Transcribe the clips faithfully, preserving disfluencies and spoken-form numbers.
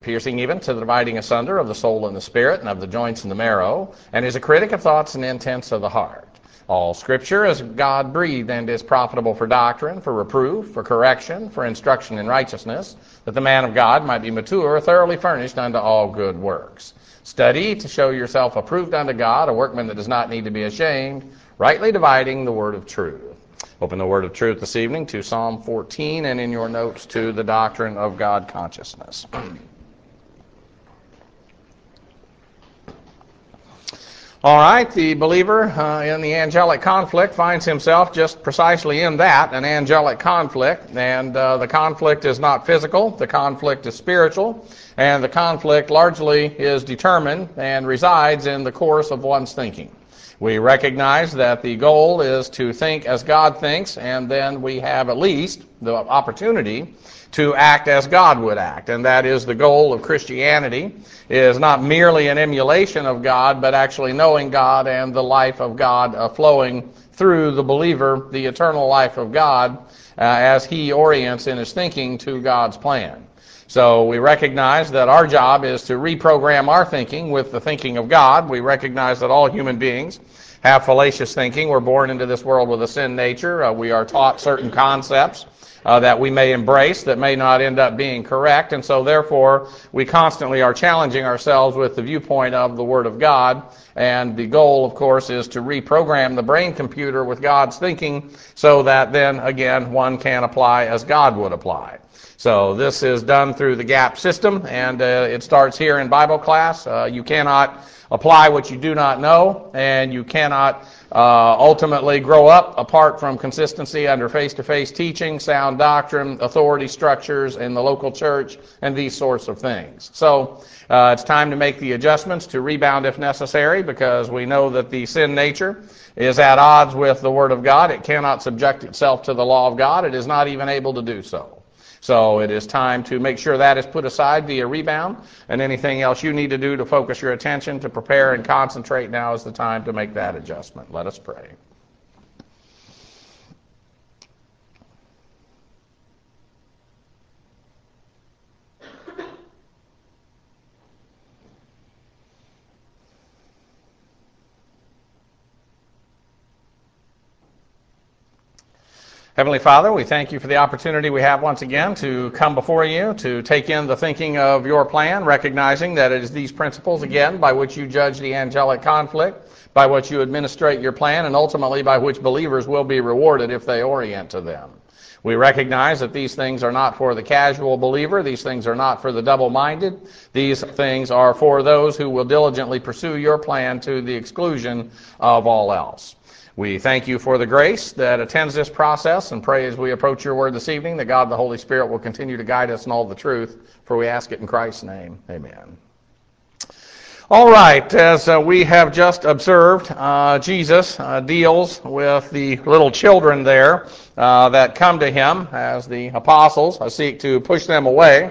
piercing even to the dividing asunder of the soul and the spirit, and of the joints and the marrow, and is a critic of thoughts and intents of the heart. All Scripture is God-breathed and is profitable for doctrine, for reproof, for correction, for instruction in righteousness, that the man of God might be mature, thoroughly furnished unto all good works. Study to show yourself approved unto God, a workman that does not need to be ashamed, rightly dividing the word of truth. Open the word of truth this evening to Psalm fourteen, and in your notes to the doctrine of God consciousness. All right, the believer uh, in the angelic conflict finds himself just precisely in that, an angelic conflict. And uh, the conflict is not physical, the conflict is spiritual, and the conflict largely is determined and resides in the course of one's thinking. We recognize that the goal is to think as God thinks, and then we have at least the opportunity to act as God would act. And that is the goal of Christianity, is not merely an emulation of God, but actually knowing God and the life of God uh, flowing through the believer, the eternal life of God, uh, as he orients in his thinking to God's plan. So we recognize that our job is to reprogram our thinking with the thinking of God. We recognize that all human beings have fallacious thinking. We're born into this world with a sin nature. Uh, we are taught certain concepts Uh, that we may embrace that may not end up being correct, and so therefore we constantly are challenging ourselves with the viewpoint of the Word of God, and the goal, of course, is to reprogram the brain computer with God's thinking so that then, again, one can apply as God would apply. So this is done through the GAP system, and uh, it starts here in Bible class. Uh, you cannot apply what you do not know, and you cannot Uh, ultimately grow up apart from consistency under face-to-face teaching, sound doctrine, authority structures in the local church, and these sorts of things. So uh, it's time to make the adjustments, to rebound if necessary, because we know that the sin nature is at odds with the Word of God. It cannot subject itself to the law of God. It is not even able to do so. So it is time to make sure that is put aside via rebound, and anything else you need to do to focus your attention, to prepare and concentrate, now is the time to make that adjustment. Let us pray. Heavenly Father, we thank you for the opportunity we have once again to come before you, to take in the thinking of your plan, recognizing that it is these principles, again, by which you judge the angelic conflict, by which you administrate your plan, and ultimately by which believers will be rewarded if they orient to them. We recognize that these things are not for the casual believer. These things are not for the double-minded. These things are for those who will diligently pursue your plan to the exclusion of all else. We thank you for the grace that attends this process, and pray as we approach your word this evening that God the Holy Spirit will continue to guide us in all the truth, for we ask it in Christ's name. Amen. All right, as uh, we have just observed, uh, Jesus uh, deals with the little children there uh, that come to him as the apostles uh, seek to push them away.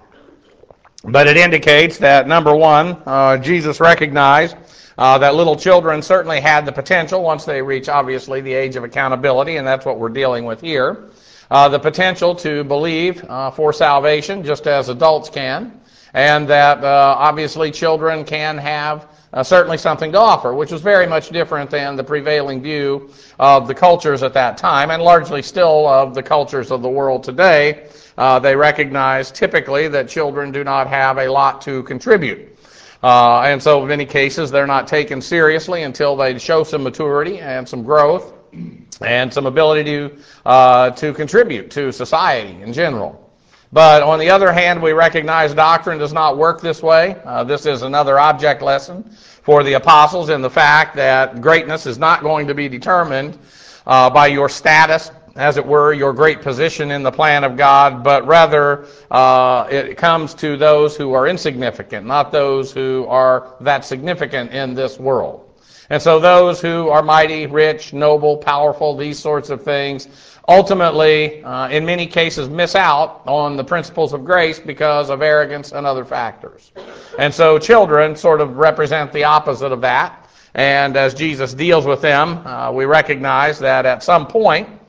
But it indicates that, number one, uh, Jesus recognized Uh, that little children certainly had the potential, once they reach, obviously, the age of accountability, and that's what we're dealing with here, uh, the potential to believe uh, for salvation, just as adults can, and that, uh, obviously, children can have uh, certainly something to offer, which was very much different than the prevailing view of the cultures at that time, and largely still of the cultures of the world today. Uh, they recognize typically that children do not have a lot to contribute. Uh, and so in many cases, they're not taken seriously until they show some maturity and some growth and some ability to uh, to contribute to society in general. But on the other hand, we recognize doctrine does not work this way. Uh, this is another object lesson for the apostles in the fact that greatness is not going to be determined uh, by your status, as it were, your great position in the plan of God, but rather uh, it comes to those who are insignificant, not those who are that significant in this world. And so those who are mighty, rich, noble, powerful, these sorts of things, ultimately, uh, in many cases, miss out on the principles of grace because of arrogance and other factors. And so children sort of represent the opposite of that. And as Jesus deals with them, uh, we recognize that at some point,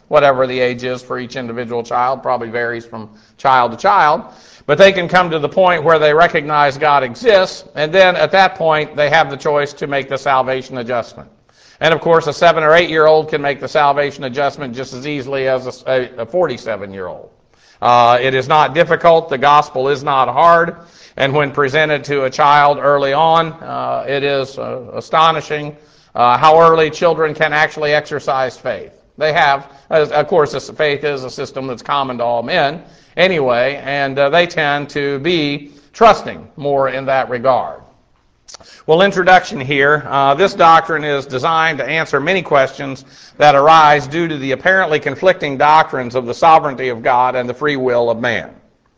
whatever the age is for each individual child, probably varies from child to child. But they can come to the point where they recognize God exists, and then at that point they have the choice to make the salvation adjustment. And of course, a seven or eight year old can make the salvation adjustment just as easily as a forty-seven year old. Uh, it is not difficult. The gospel is not hard. And when presented to a child early on, uh, it is uh, astonishing uh, how early children can actually exercise faith. They have, as, of course, this faith is a system that's common to all men anyway, and uh, they tend to be trusting more in that regard. Well, introduction here. Uh, this doctrine is designed to answer many questions that arise due to the apparently conflicting doctrines of the sovereignty of God and the free will of man.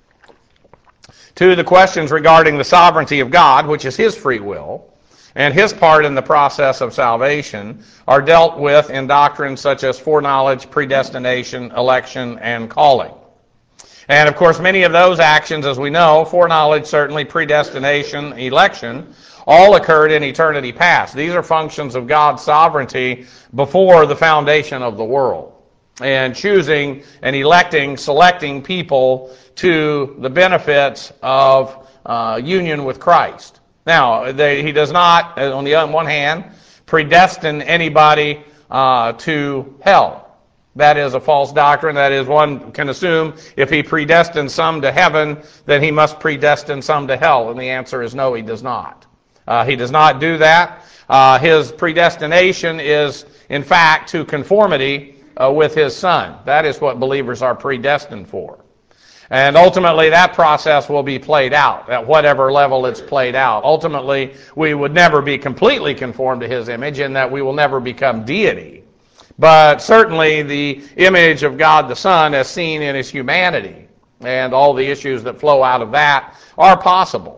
To the questions regarding the sovereignty of God, which is His free will, and His part in the process of salvation, are dealt with in doctrines such as foreknowledge, predestination, election, and calling. And of course, many of those actions, as we know, foreknowledge, certainly, predestination, election, all occurred in eternity past. These are functions of God's sovereignty before the foundation of the world, and choosing and electing, selecting people to the benefits of uh, union with Christ. Now, they, He does not, on the one hand, predestine anybody uh, to hell. That is a false doctrine. That is, one can assume if He predestines some to heaven, then He must predestine some to hell. And the answer is no, He does not. Uh, he does not do that. Uh, his predestination is, in fact, to conformity uh, with His Son. That is what believers are predestined for. And ultimately, that process will be played out at whatever level it's played out. Ultimately, we would never be completely conformed to His image, in that we will never become deity. But certainly, the image of God the Son as seen in His humanity and all the issues that flow out of that are possible.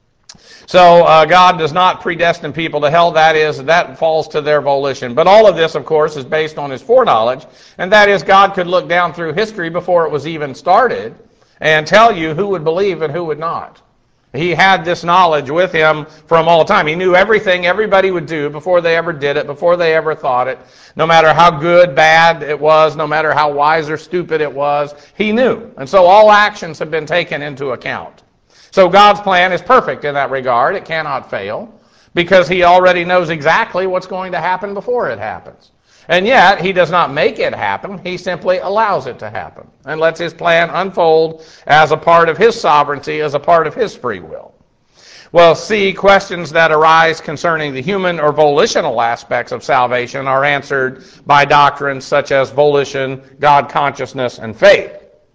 So uh, God does not predestine people to hell. That is, that falls to their volition. But all of this, of course, is based on His foreknowledge, and that is, God could look down through history before it was even started and tell you who would believe and who would not. He had this knowledge with Him from all time. He knew everything everybody would do before they ever did it, before they ever thought it. No matter how good, bad it was, no matter how wise or stupid it was, He knew. And so all actions have been taken into account. So God's plan is perfect in that regard. It cannot fail, because He already knows exactly what's going to happen before it happens. And yet, He does not make it happen. He simply allows it to happen and lets His plan unfold as a part of His sovereignty, as a part of His free will. Well, see, questions that arise concerning the human or volitional aspects of salvation are answered by doctrines such as volition, God consciousness, and faith.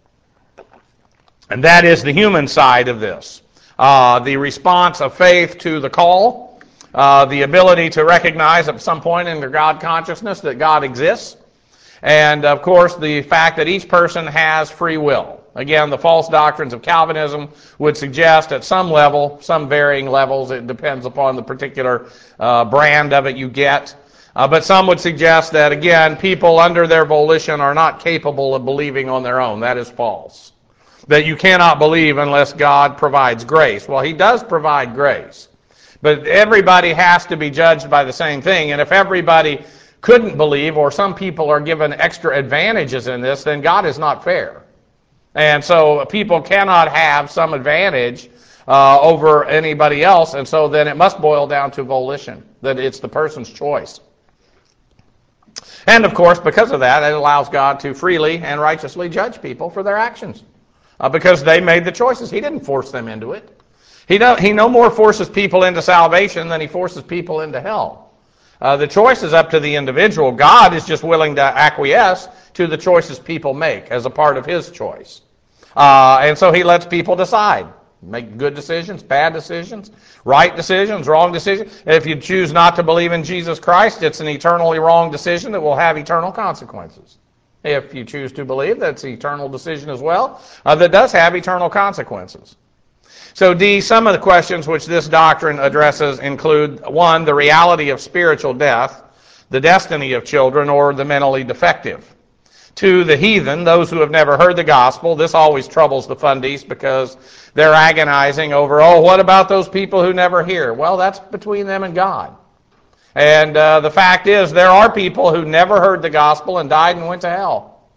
And that is the human side of this. Uh, the response of faith to the call, uh, the ability to recognize at some point in their God consciousness that God exists, and of course the fact that each person has free will. Again, the false doctrines of Calvinism would suggest at some level, some varying levels, it depends upon the particular uh, brand of it you get, uh, but some would suggest that, again, people under their volition are not capable of believing on their own. That is false. That you cannot believe unless God provides grace. Well, He does provide grace. But everybody has to be judged by the same thing. And if everybody couldn't believe, or some people are given extra advantages in this, then God is not fair. And so people cannot have some advantage uh, over anybody else. And so then it must boil down to volition, that it's the person's choice. And of course, because of that, it allows God to freely and righteously judge people for their actions. Uh, because they made the choices. He didn't force them into it. He, don't, he no more forces people into salvation than He forces people into hell. Uh, the choice is up to the individual. God is just willing to acquiesce to the choices people make as a part of His choice. Uh, and so He lets people decide. Make good decisions, bad decisions, right decisions, wrong decisions. If you choose not to believe in Jesus Christ, it's an eternally wrong decision that will have eternal consequences. If you choose to believe, that's an eternal decision as well, uh, that does have eternal consequences. So D, some of the questions which this doctrine addresses include, one, the reality of spiritual death, the destiny of children, or the mentally defective. Two, the heathen, those who have never heard the gospel. This always troubles the fundies because they're agonizing over, oh, what about those people who never hear? Well, that's between them and God. And uh, the fact is, there are people who never heard the gospel and died and went to hell.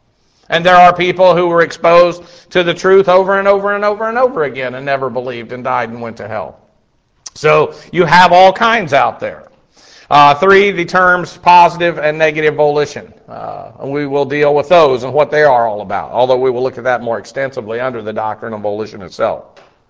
And there are people who were exposed to the truth over and over and over and over again and never believed and died and went to hell. So you have all kinds out there. Uh, three, the terms positive and negative volition. Uh, and we will deal with those and what they are all about, although we will look at that more extensively under the doctrine of volition itself.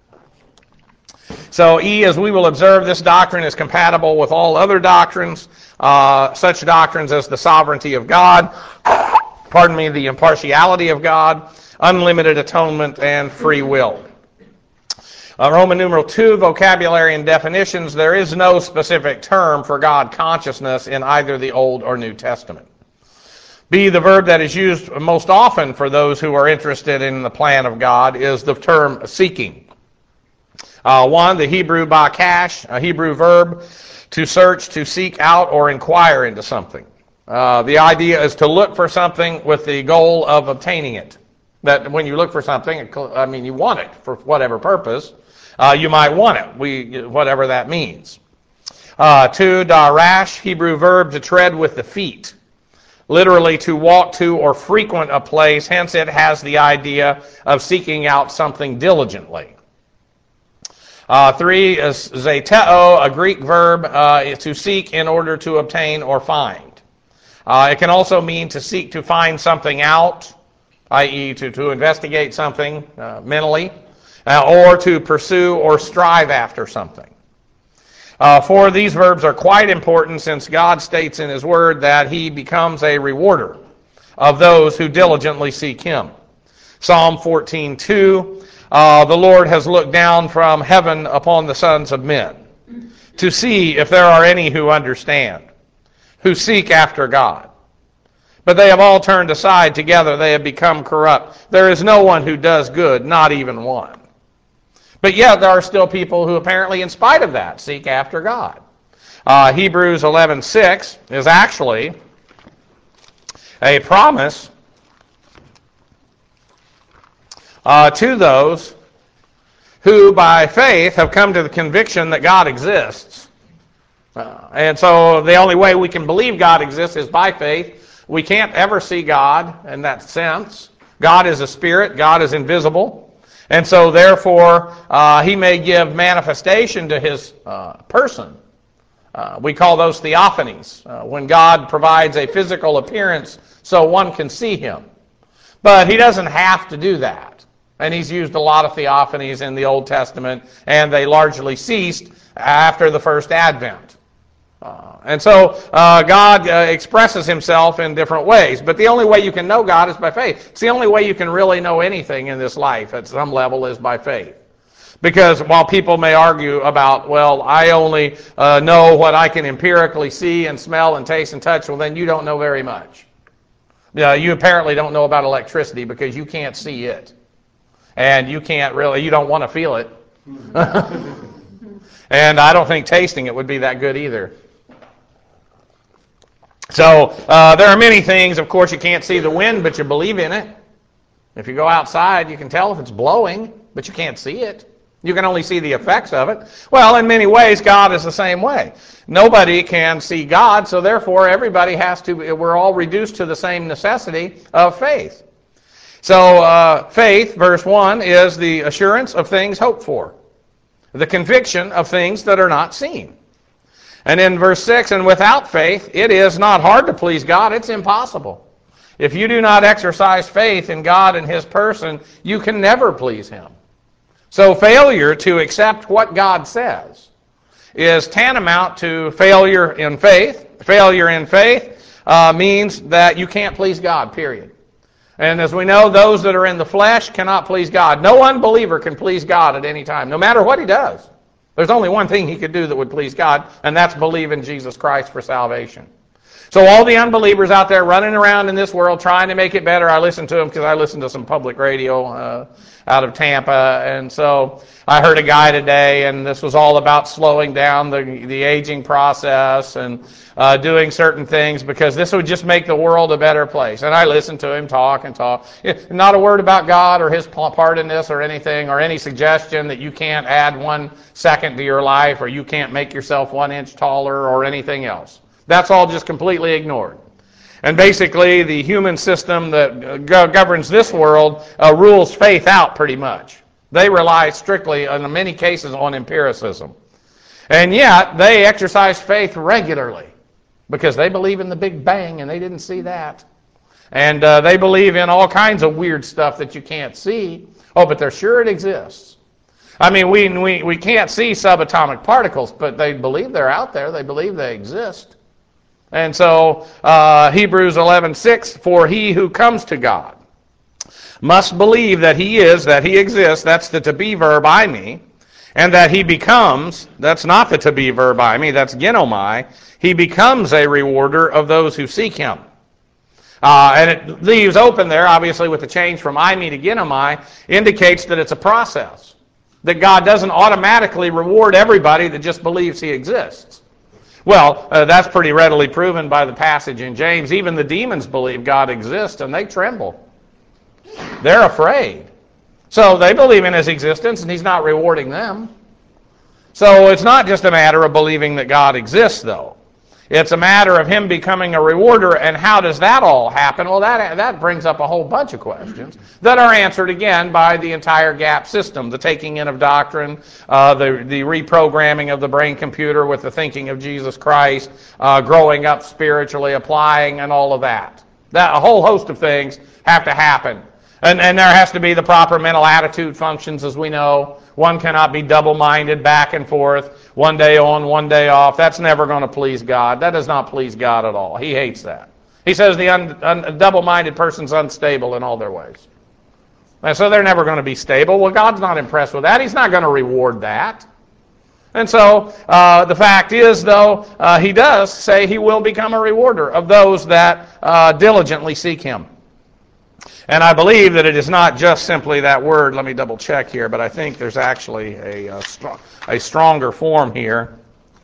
So E, as we will observe, this doctrine is compatible with all other doctrines, uh, such doctrines as the sovereignty of God, pardon me, the impartiality of God, unlimited atonement, and free will. Uh, Roman numeral two, vocabulary and definitions. There is no specific term for God consciousness in either the Old or New Testament. B, the verb that is used most often for those who are interested in the plan of God is the term seeking. Uh, one, the Hebrew bakash, a Hebrew verb, to search, to seek out, or inquire into something. Uh, the idea is to look for something with the goal of obtaining it. That when you look for something, I mean, you want it for whatever purpose. Uh, you might want it, we, whatever that means. Uh, two, darash, Hebrew verb to tread with the feet. Literally to walk to or frequent a place, hence it has the idea of seeking out something diligently. Uh, three is zeteo, a Greek verb uh, to seek in order to obtain or find. Uh, it can also mean to seek to find something out, that is to, to investigate something uh, mentally, uh, or to pursue or strive after something. Uh, four, these verbs are quite important since God states in His Word that He becomes a rewarder of those who diligently seek Him. Psalm fourteen two, uh, the Lord has looked down from heaven upon the sons of men to see if there are any who understand, who seek after God. But they have all turned aside together. They have become corrupt. There is no one who does good, not even one. But yet there are still people who apparently, in spite of that, seek after God. Uh, Hebrews eleven six is actually a promise uh, to those who by faith have come to the conviction that God exists. Uh, and so the only way we can believe God exists is by faith. We can't ever see God in that sense. God is a spirit. God is invisible. And so therefore, uh, He may give manifestation to His uh, person. Uh, we call those theophanies, uh, when God provides a physical appearance so one can see Him. But He doesn't have to do that. And He's used a lot of theophanies in the Old Testament, and they largely ceased after the first advent. Uh, and so uh, God uh, expresses Himself in different ways. But the only way you can know God is by faith. It's the only way you can really know anything in this life at some level is by faith. Because while people may argue about, well, I only uh, know what I can empirically see and smell and taste and touch, well, then you don't know very much. Uh, you apparently don't know about electricity because you can't see it. And you can't really, you don't want to feel it. And I don't think tasting it would be that good either. So uh, there are many things. Of course, you can't see the wind, but you believe in it. If you go outside, you can tell if it's blowing, but you can't see it. You can only see the effects of it. Well, in many ways, God is the same way. Nobody can see God, so therefore everybody has to, we're all reduced to the same necessity of faith. So uh, faith, verse one, is the assurance of things hoped for, the conviction of things that are not seen. And in verse six, and without faith, it is not hard to please God. It's impossible. If you do not exercise faith in God and His person, you can never please Him. So failure to accept what God says is tantamount to failure in faith. Failure in faith uh, means that you can't please God, period. And as we know, those that are in the flesh cannot please God. No unbeliever can please God at any time, no matter what he does. There's only one thing he could do that would please God, and that's believe in Jesus Christ for salvation. So all the unbelievers out there running around in this world trying to make it better, I listen to them because I listen to some public radio uh, out of Tampa, and so I heard a guy today, and this was all about slowing down the, the aging process and uh, doing certain things because this would just make the world a better place. And I listened to him talk and talk. Not a word about God or His part in this or anything, or any suggestion that you can't add one second to your life or you can't make yourself one inch taller or anything else. That's all just completely ignored. And basically, the human system that go- governs this world uh, rules faith out pretty much. They rely strictly, in many cases, on empiricism. And yet, they exercise faith regularly because they believe in the Big Bang, and they didn't see that. And uh, they believe in all kinds of weird stuff that you can't see. Oh, but they're sure it exists. I mean, we, we, we can't see subatomic particles, but they believe they're out there. They believe they exist. And so, uh, Hebrews eleven six, for he who comes to God must believe that he is, that he exists, that's the to be verb I me, and that he becomes, that's not the to be verb I me, that's genomai, he becomes a rewarder of those who seek him. Uh, and it leaves open there, obviously with the change from I me to genomai, indicates that it's a process. That God doesn't automatically reward everybody that just believes he exists. Well, uh, that's pretty readily proven by the passage in James. Even the demons believe God exists, and they tremble. They're afraid. So they believe in his existence, and he's not rewarding them. So it's not just a matter of believing that God exists, though. It's a matter of him becoming a rewarder, and how does that all happen? Well, that that brings up a whole bunch of questions that are answered, again, by the entire GAP system, the taking in of doctrine, uh, the, the reprogramming of the brain computer with the thinking of Jesus Christ, uh, growing up spiritually, applying, and all of that. That a whole host of things have to happen. And, and there has to be the proper mental attitude functions, as we know. One cannot be double-minded back and forth, one day on, one day off. That's never going to please God. That does not please God at all. He hates that. He says the un, un, double-minded person's unstable in all their ways. And so they're never going to be stable. Well, God's not impressed with that. He's not going to reward that. And so uh, the fact is, though, uh, he does say he will become a rewarder of those that uh, diligently seek him. And I believe that it is not just simply that word. Let me double check here, but I think there's actually a, a, strong, a stronger form here.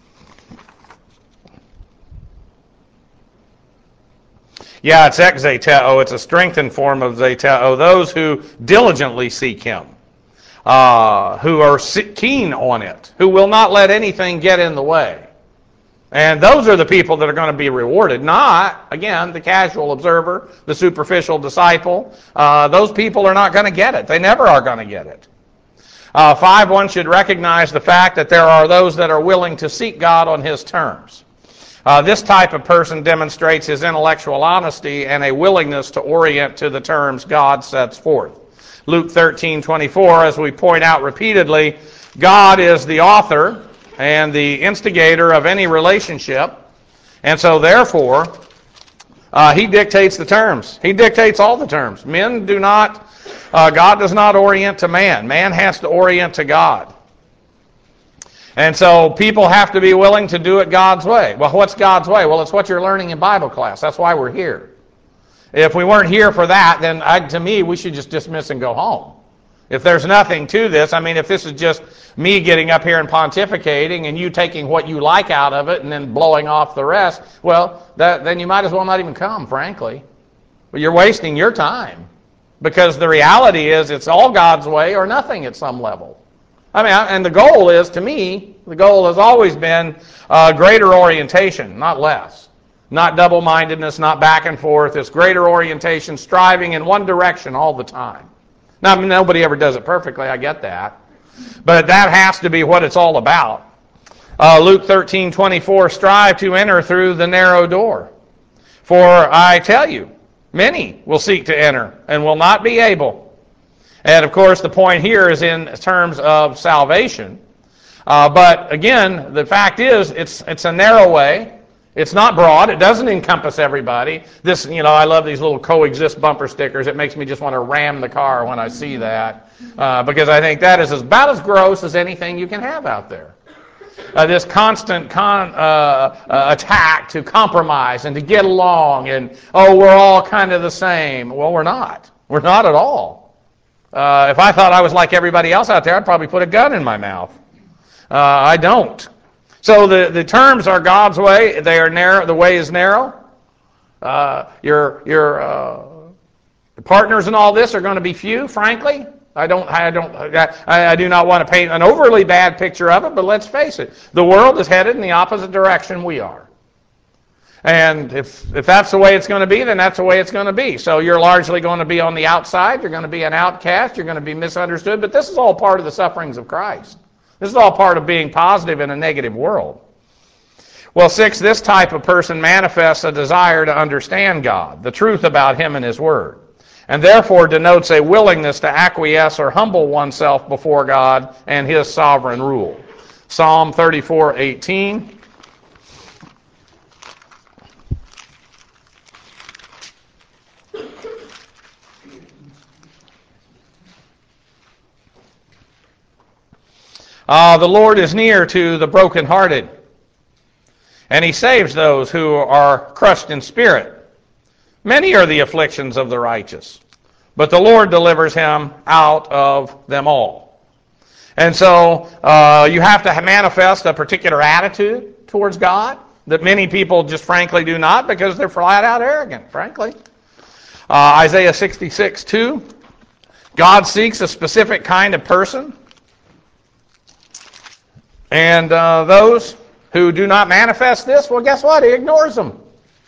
Yeah, it's exateo. It's a strengthened form of zeteo. Those who diligently seek him, uh, who are keen on it, who will not let anything get in the way. And those are the people that are going to be rewarded, not, again, the casual observer, the superficial disciple. Uh, those people are not going to get it. They never are going to get it. Uh, five, one should recognize the fact that there are those that are willing to seek God on his terms. Uh, this type of person demonstrates his intellectual honesty and a willingness to orient to the terms God sets forth. Luke thirteen twenty-four, as we point out repeatedly, God is the author and the instigator of any relationship, and so therefore, uh, he dictates the terms. He dictates all the terms. Men do not, uh, God does not orient to man. Man has to orient to God. And so people have to be willing to do it God's way. Well, what's God's way? Well, it's what you're learning in Bible class. That's why we're here. If we weren't here for that, then I, to me, we should just dismiss and go home. If there's nothing to this, I mean, if this is just me getting up here and pontificating and you taking what you like out of it and then blowing off the rest, well, that, then you might as well not even come, frankly. But you're wasting your time because the reality is it's all God's way or nothing at some level. I mean, and the goal is, to me, the goal has always been uh, greater orientation, not less. Not double-mindedness, not back and forth. It's greater orientation, striving in one direction all the time. Now, I mean, nobody ever does it perfectly, I get that. But that has to be what it's all about. Uh, Luke thirteen twenty-four, strive to enter through the narrow door. For I tell you, many will seek to enter and will not be able. And of course, the point here is in terms of salvation. Uh, but again, the fact is, it's it's a narrow way. It's not broad. It doesn't encompass everybody. This, you know, I love these little coexist bumper stickers. It makes me just want to ram the car when I see that, uh, because I think that is about as gross as anything you can have out there. Uh, this constant con, uh, uh, attack to compromise and to get along, and oh, we're all kind of the same. Well, we're not. We're not at all. Uh, if I thought I was like everybody else out there, I'd probably put a gun in my mouth. Uh, I don't. So the, the terms are God's way. They are narrow. The way is narrow. Uh, your your uh, partners in all this are going to be few. Frankly, I don't I don't I, I do not want to paint an overly bad picture of it. But let's face it, the world is headed in the opposite direction we are. And if if that's the way it's going to be, then that's the way it's going to be. So you're largely going to be on the outside. You're going to be an outcast. You're going to be misunderstood. But this is all part of the sufferings of Christ. This is all part of being positive in a negative world. Well, six, this type of person manifests a desire to understand God, the truth about Him and His Word, and therefore denotes a willingness to acquiesce or humble oneself before God and His sovereign rule. Psalm thirty-four eighteen. Uh, the Lord is near to the brokenhearted, and He saves those who are crushed in spirit. Many are the afflictions of the righteous, but the Lord delivers him out of them all. And so uh, you have to manifest a particular attitude towards God that many people just frankly do not, because they're flat out arrogant, frankly. Uh, Isaiah sixty-six two, God seeks a specific kind of person. And uh, those who do not manifest this, well, guess what? He ignores them.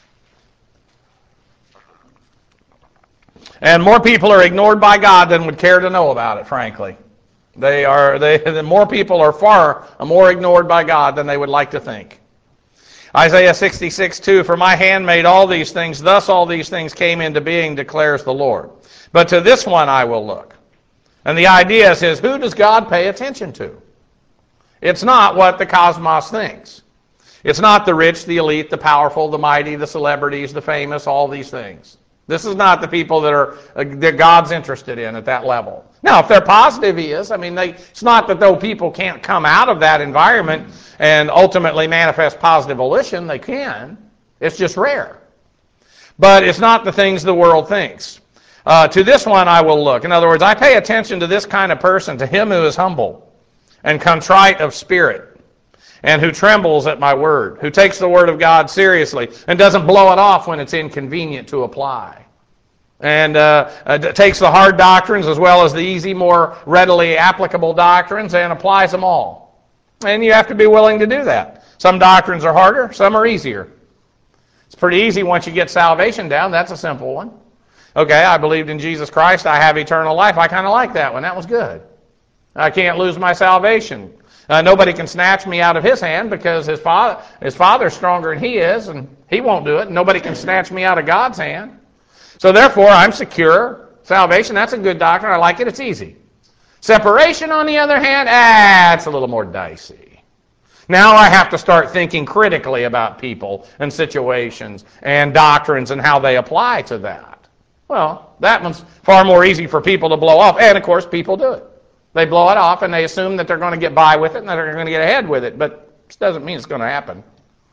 And more people are ignored by God than would care to know about it, frankly. They are. They more people are far more ignored by God than they would like to think. Isaiah sixty-six two, for my hand made all these things, thus all these things came into being, declares the Lord. But to this one I will look. And the idea is, who does God pay attention to? It's not what the cosmos thinks. It's not the rich, the elite, the powerful, the mighty, the celebrities, the famous, all these things. This is not the people that are that God's interested in at that level. Now, if they're positive, He is. I mean, they, it's not that though people can't come out of that environment and ultimately manifest positive volition. They can. It's just rare. But it's not the things the world thinks. Uh, to this one I will look. In other words, I pay attention to this kind of person, to him who is humble and contrite of spirit, and who trembles at my word, who takes the word of God seriously and doesn't blow it off when it's inconvenient to apply, and uh, uh, takes the hard doctrines as well as the easy, more readily applicable doctrines and applies them all. And you have to be willing to do that. Some doctrines are harder, some are easier. It's pretty easy once you get salvation down. That's a simple one. Okay, I believed in Jesus Christ. I have eternal life. I kind of like that one. That was good. I can't lose my salvation. Uh, nobody can snatch me out of His hand because his father, his father's stronger than he is, and he won't do it. Nobody can snatch me out of God's hand. So therefore, I'm secure. Salvation, that's a good doctrine. I like it. It's easy. Separation, on the other hand, ah, it's a little more dicey. Now I have to start thinking critically about people and situations and doctrines and how they apply to that. Well, that one's far more easy for people to blow off, and of course, people do it. They blow it off, and they assume that they're going to get by with it and that they're going to get ahead with it, but it doesn't mean it's going to happen.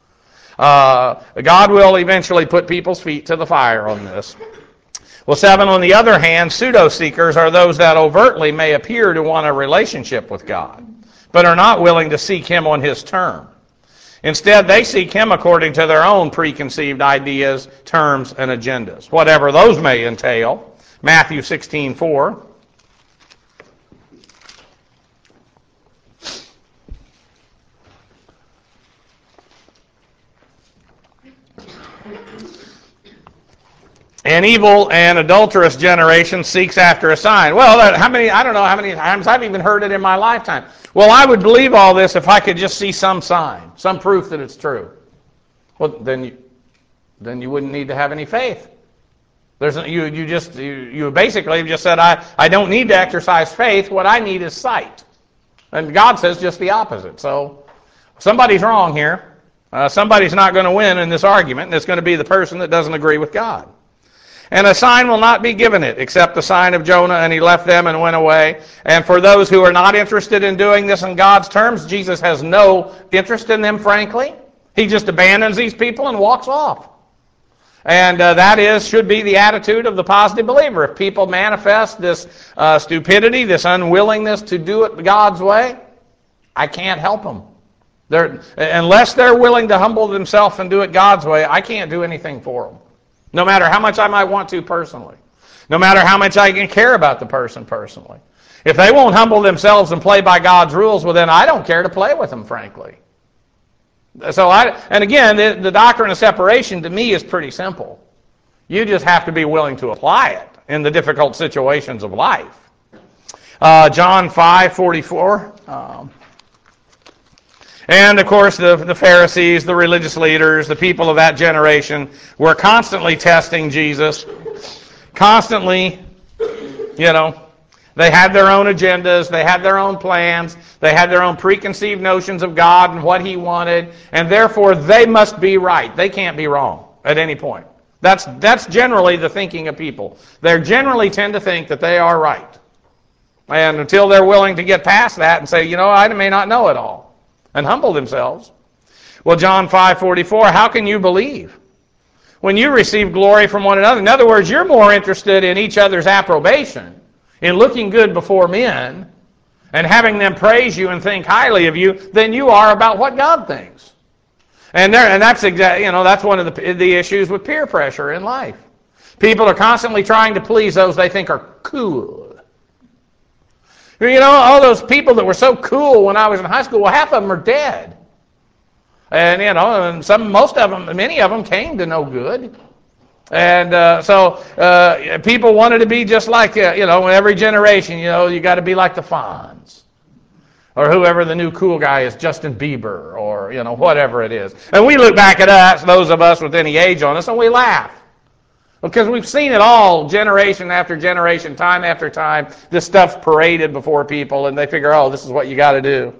Uh, God will eventually put people's feet to the fire on this. Well, seven, on the other hand, pseudo-seekers are those that overtly may appear to want a relationship with God, but are not willing to seek Him on His term. Instead, they seek Him according to their own preconceived ideas, terms, and agendas, whatever those may entail. Matthew sixteen four. An evil and adulterous generation seeks after a sign. Well, how many, I don't know how many times I've even heard it in my lifetime. Well, I would believe all this if I could just see some sign, some proof that it's true. Well, then you, then you wouldn't need to have any faith. There's you, you just you, you basically just said, I, I don't need to exercise faith. What I need is sight. And God says just the opposite. So somebody's wrong here. Uh, somebody's not going to win in this argument, and it's going to be the person that doesn't agree with God. And a sign will not be given it, except the sign of Jonah, and he left them and went away. And for those who are not interested in doing this in God's terms, Jesus has no interest in them, frankly. He just abandons these people and walks off. And uh, that is, should be the attitude of the positive believer. If people manifest this uh, stupidity, this unwillingness to do it God's way, I can't help them. They're, unless they're willing to humble themselves and do it God's way, I can't do anything for them. No matter how much I might want to personally. No matter how much I can care about the person personally. If they won't humble themselves and play by God's rules, well then I don't care to play with them, frankly. So I, and again, the, the doctrine of separation to me is pretty simple. You just have to be willing to apply it in the difficult situations of life. Uh, John five forty-four. Um, and of course, the, the Pharisees, the religious leaders, the people of that generation were constantly testing Jesus. Constantly, you know, they had their own agendas, they had their own plans, they had their own preconceived notions of God and what He wanted, and therefore they must be right. They can't be wrong at any point. That's that's generally the thinking of people. They generally tend to think that they are right. And until they're willing to get past that and say, you know, I may not know it all, and humble themselves. Well, John five forty-four, how can you believe when you receive glory from one another? In other words, you're more interested in each other's approbation, in looking good before men, and having them praise you and think highly of you, than you are about what God thinks. And there, and that's exactly, you know, that's one of the the issues with peer pressure in life. People are constantly trying to please those they think are cool. You know, all those people that were so cool when I was in high school, well, half of them are dead. And, you know, and some, most of them, many of them came to no good. And uh, so uh, people wanted to be just like, uh, you know, every generation, you know, you got to be like the Fonz. Or whoever the new cool guy is, Justin Bieber, or, you know, whatever it is. And we look back at us, those of us with any age on us, and we laugh. Because we've seen it all, generation after generation, time after time, this stuff paraded before people, and they figure, oh, this is what you got to do.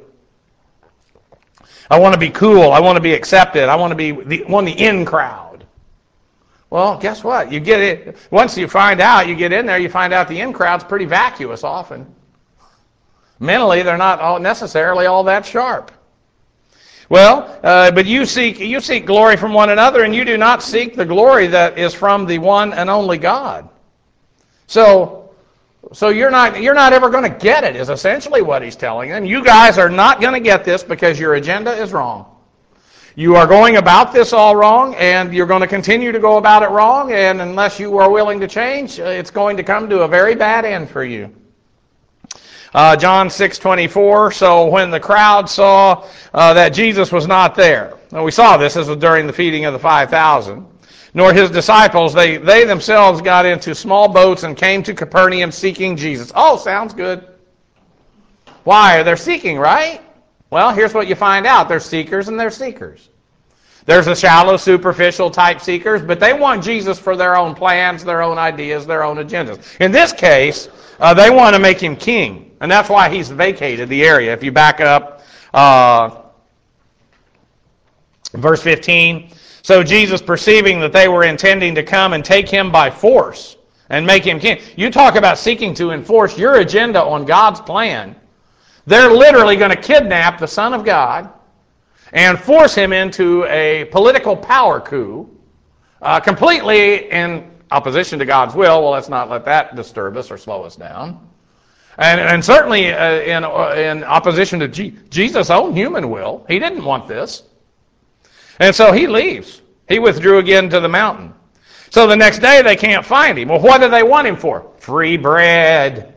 I want to be cool. I want to be accepted. I want to be the, one of the in crowd. Well, guess what? You get it. Once you find out, you get in there, you find out the in crowd's pretty vacuous often. Mentally, they're not all necessarily all that sharp. Well, uh, but you seek you seek glory from one another, and you do not seek the glory that is from the one and only God. So, so you're not you're not ever going to get it, is essentially what he's telling them. You guys are not going to get this because your agenda is wrong. You are going about this all wrong, and you're going to continue to go about it wrong, and unless you are willing to change, it's going to come to a very bad end for you. Uh, John six twenty-four, so when the crowd saw uh, that Jesus was not there, now we saw this, this was during the feeding of the five thousand, nor his disciples, they, they themselves got into small boats and came to Capernaum seeking Jesus. Oh, sounds good. Why? They're seeking, right? Well, here's what you find out. There's seekers and there's seekers. There's the shallow, superficial type seekers, but they want Jesus for their own plans, their own ideas, their own agendas. In this case, uh, they want to make him king, and that's why he's vacated the area. If you back up, uh, verse fifteen, so Jesus, perceiving that they were intending to come and take him by force and make him king. You talk about seeking to enforce your agenda on God's plan. They're literally going to kidnap the Son of God and force him into a political power coup, uh, completely in opposition to God's will. Well, let's not let that disturb us or slow us down. And, and certainly uh, in, uh, in opposition to G- Jesus' own human will. He didn't want this. And so he leaves. He withdrew again to the mountain. So the next day they can't find him. Well, what do they want him for? Free bread.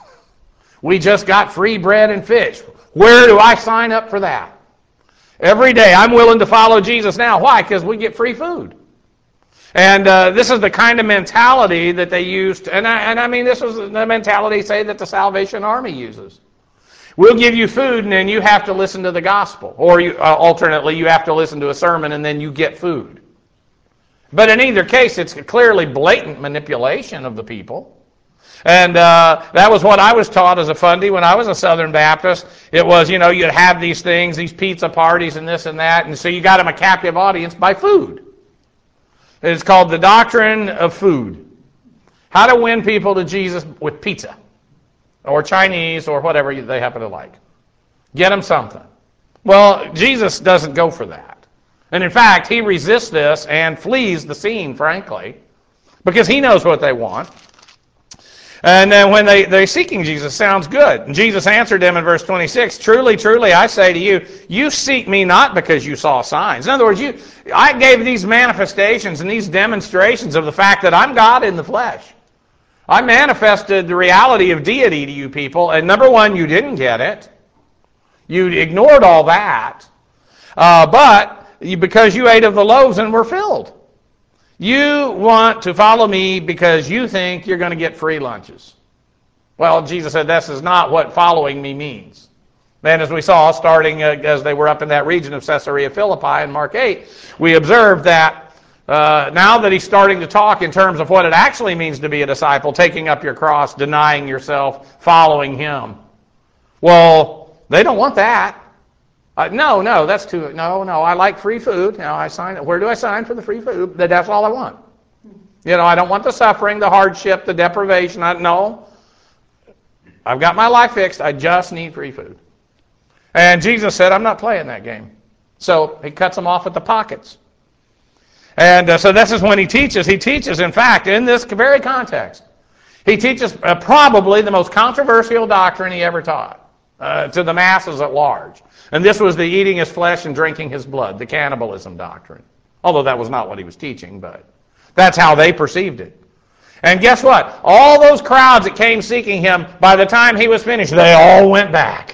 We just got free bread and fish. Where do I sign up for that? Every day I'm willing to follow Jesus now. Why? Because we get free food. And uh, this is the kind of mentality that they used. And I, and I mean, this was the mentality, say, that the Salvation Army uses. We'll give you food and then you have to listen to the gospel. Or you, uh, alternately, you have to listen to a sermon and then you get food. But in either case, it's clearly blatant manipulation of the people. And uh, that was what I was taught as a fundy when I was a Southern Baptist. It was, you know, you'd have these things, these pizza parties and this and that, and so you got them a captive audience by food. It's called the doctrine of food. How to win people to Jesus with pizza or Chinese or whatever they happen to like. Get them something. Well, Jesus doesn't go for that. And in fact, he resists this and flees the scene, frankly, because he knows what they want. And then when they, they're seeking Jesus, sounds good. And Jesus answered them in verse twenty-six, truly, truly, I say to you, you seek me not because you saw signs. In other words, you, I gave these manifestations and these demonstrations of the fact that I'm God in the flesh. I manifested the reality of deity to you people, and number one, you didn't get it. You ignored all that. Uh, but you, because you ate of the loaves and were filled. You want to follow me because you think you're going to get free lunches. Well, Jesus said this is not what following me means. Then as we saw, starting uh, as they were up in that region of Caesarea Philippi in Mark eight, we observed that uh, now that he's starting to talk in terms of what it actually means to be a disciple, taking up your cross, denying yourself, following him. Well, they don't want that. Uh, no, no, that's too, no, no, I like free food. Now I sign, where do I sign for the free food? That's all I want. You know, I don't want the suffering, the hardship, the deprivation. I, no, I've got my life fixed. I just need free food. And Jesus said, I'm not playing that game. So he cuts them off at the pockets. And uh, so this is when he teaches. He teaches, in fact, in this very context, he teaches uh, probably the most controversial doctrine he ever taught uh, to the masses at large. And this was the eating his flesh and drinking his blood, the cannibalism doctrine. Although that was not what he was teaching, but that's how they perceived it. And guess what? All those crowds that came seeking him, by the time he was finished, they all went back.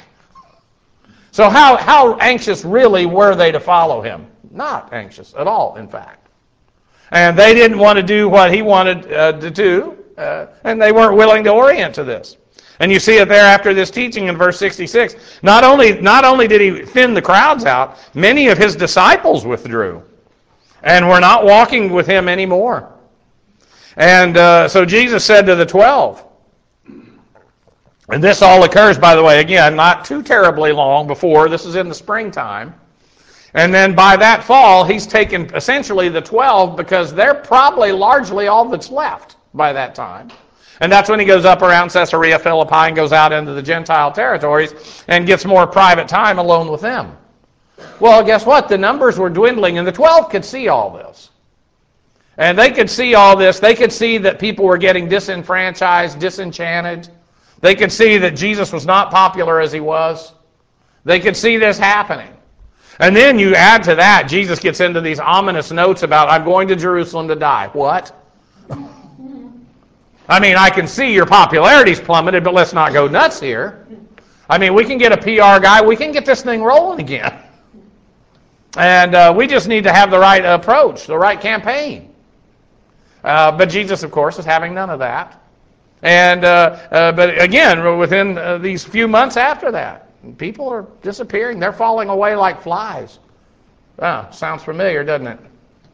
So how, how anxious really were they to follow him? Not anxious at all, in fact. And they didn't want to do what he wanted uh, to do, uh, and they weren't willing to orient to this. And you see it there after this teaching in verse sixty-six. Not only, not only did he thin the crowds out, many of his disciples withdrew and were not walking with him anymore. And uh, so Jesus said to the twelve, and this all occurs, by the way, again, not too terribly long before. This is in the springtime. And then by that fall, he's taken essentially the twelve because they're probably largely all that's left by that time. And that's when he goes up around Caesarea Philippi and goes out into the Gentile territories and gets more private time alone with them. Well, guess what? The numbers were dwindling, and the twelve could see all this. And they could see all this. They could see that people were getting disenfranchised, disenchanted. They could see that Jesus was not popular as he was. They could see this happening. And then you add to that, Jesus gets into these ominous notes about, I'm going to Jerusalem to die. What? I mean, I can see your popularity's plummeted, but let's not go nuts here. I mean, we can get a P R guy. We can get this thing rolling again. And uh, we just need to have the right approach, the right campaign. Uh, but Jesus, of course, is having none of that. And uh, uh, but again, within uh, these few months after that, people are disappearing. They're falling away like flies. Ah, sounds familiar, doesn't it?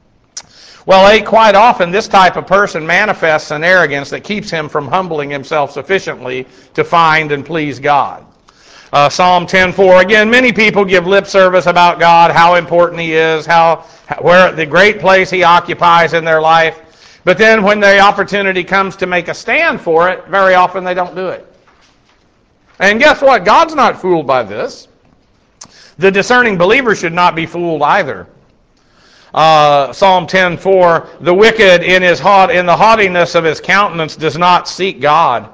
Well, quite often this type of person manifests an arrogance that keeps him from humbling himself sufficiently to find and please God. Uh, Psalm ten four, again, many people give lip service about God, how important he is, how where the great place he occupies in their life. But then when the opportunity comes to make a stand for it, very often they don't do it. And guess what? God's not fooled by this. The discerning believer should not be fooled either. Uh, Psalm ten four, the wicked in his haugh- in the haughtiness of his countenance does not seek God.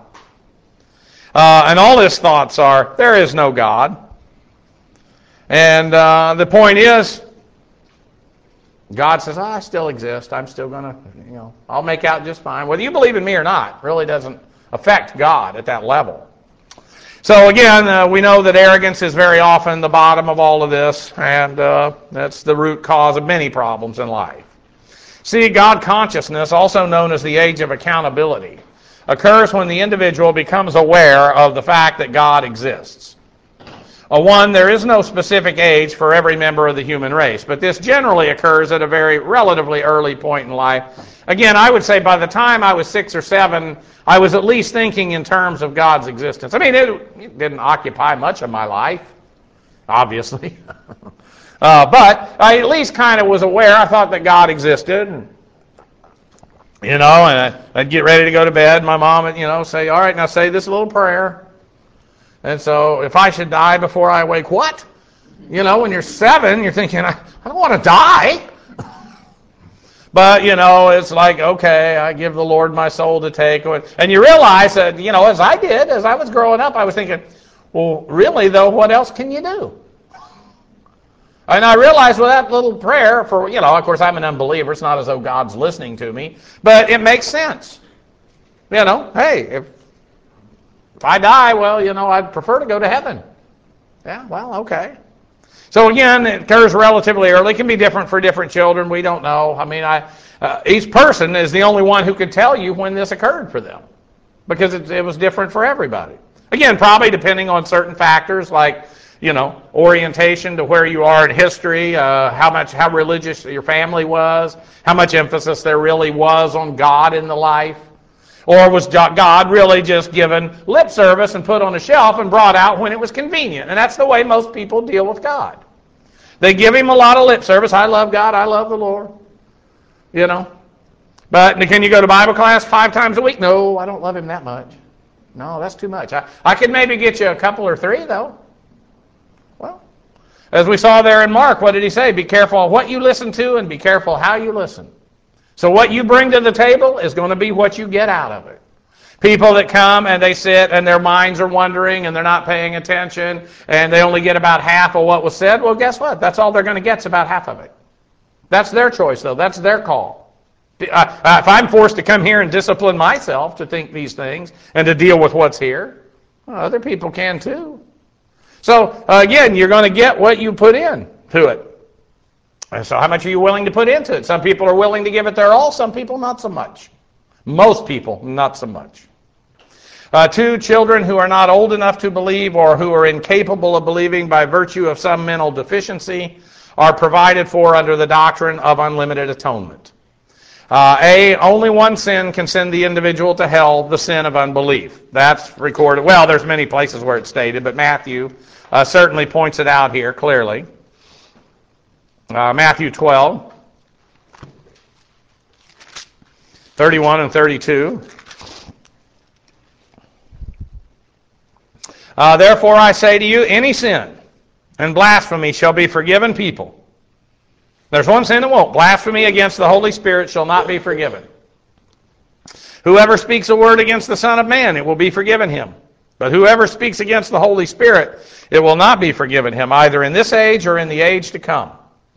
Uh, and all his thoughts are, there is no God. And uh, the point is, God says, oh, I still exist. I'm still going to, you know, I'll make out just fine. Whether you believe in me or not really doesn't affect God at that level. So again, uh, we know that arrogance is very often the bottom of all of this, and uh, that's the root cause of many problems in life. See, God consciousness, also known as the age of accountability, occurs when the individual becomes aware of the fact that God exists. Uh, one, there is no specific age for every member of the human race, but this generally occurs at a very relatively early point in life. Again, I would say by the time I was six or seven, I was at least thinking in terms of God's existence. I mean, it, it didn't occupy much of my life, obviously. uh, but I at least kind of was aware. I thought that God existed. And, you know, and I'd get ready to go to bed. My mom would, you know, say, all right, now say this little prayer. And so if I should die before I wake, what? You know, when you're seven, you're thinking, I, I don't want to die. But, you know, it's like, okay, I give the Lord my soul to take. And you realize that, you know, as I did, as I was growing up, I was thinking, well, really, though, what else can you do? And I realized with that little prayer, for, you know, of course, I'm an unbeliever. It's not as though God's listening to me. But it makes sense. You know, hey, if, if I die, well, you know, I'd prefer to go to heaven. Yeah, well, okay. So again, it occurs relatively early. It can be different for different children. We don't know. I mean, I, uh, each person is the only one who could tell you when this occurred for them, because it, it was different for everybody. Again, probably depending on certain factors like, you know, orientation to where you are in history, uh, how much, how religious your family was, how much emphasis there really was on God in the life. Or was God really just given lip service and put on a shelf and brought out when it was convenient? And that's the way most people deal with God. They give him a lot of lip service. I love God. I love the Lord. You know. But can you go to Bible class five times a week? No, I don't love him that much. No, that's too much. I, I could maybe get you a couple or three, though. Well, as we saw there in Mark, what did he say? Be careful what you listen to and be careful how you listen. So what you bring to the table is going to be what you get out of it. People that come and they sit and their minds are wandering and they're not paying attention and they only get about half of what was said, well, guess what? That's all they're going to get is about half of it. That's their choice, though. That's their call. Uh, if I'm forced to come here and discipline myself to think these things and to deal with what's here, well, other people can too. So, uh, again, you're going to get what you put in to it. And so how much are you willing to put into it? Some people are willing to give it their all. Some people not so much. Most people not so much. Uh, two, children who are not old enough to believe or who are incapable of believing by virtue of some mental deficiency are provided for under the doctrine of unlimited atonement. Uh, A, only one sin can send the individual to hell, the sin of unbelief. That's recorded. Well, there's many places where it's stated, but Matthew uh, certainly points it out here clearly. Uh, Matthew twelve, thirty-one and thirty-two. Uh, Therefore I say to you, any sin and blasphemy shall be forgiven people. There's one sin that won't. Blasphemy against the Holy Spirit shall not be forgiven. Whoever speaks a word against the Son of Man, it will be forgiven him. But whoever speaks against the Holy Spirit, it will not be forgiven him, either in this age or in the age to come.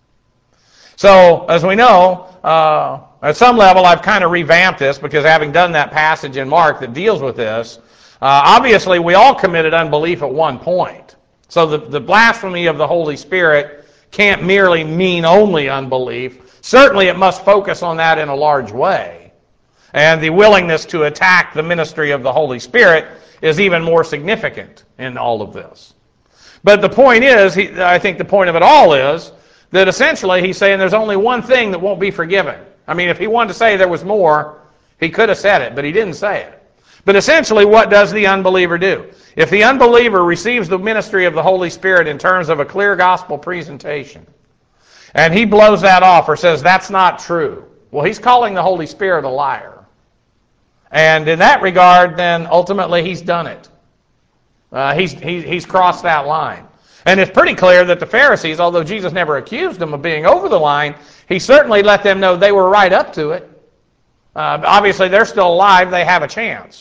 So, as we know, uh, at some level I've kind of revamped this because having done that passage in Mark that deals with this, uh, obviously we all committed unbelief at one point. So the, the blasphemy of the Holy Spirit can't merely mean only unbelief. Certainly it must focus on that in a large way. And the willingness to attack the ministry of the Holy Spirit is even more significant in all of this. But the point is, he, I think the point of it all is, that essentially he's saying there's only one thing that won't be forgiven. I mean, if he wanted to say there was more, he could have said it, but he didn't say it. But essentially, what does the unbeliever do? If the unbeliever receives the ministry of the Holy Spirit in terms of a clear gospel presentation, and he blows that off or says that's not true, well, he's calling the Holy Spirit a liar. And in that regard, then ultimately he's done it. Uh, he's, he, he's crossed that line. And it's pretty clear that the Pharisees, although Jesus never accused them of being over the line, he certainly let them know they were right up to it. Uh, obviously, they're still alive. They have a chance.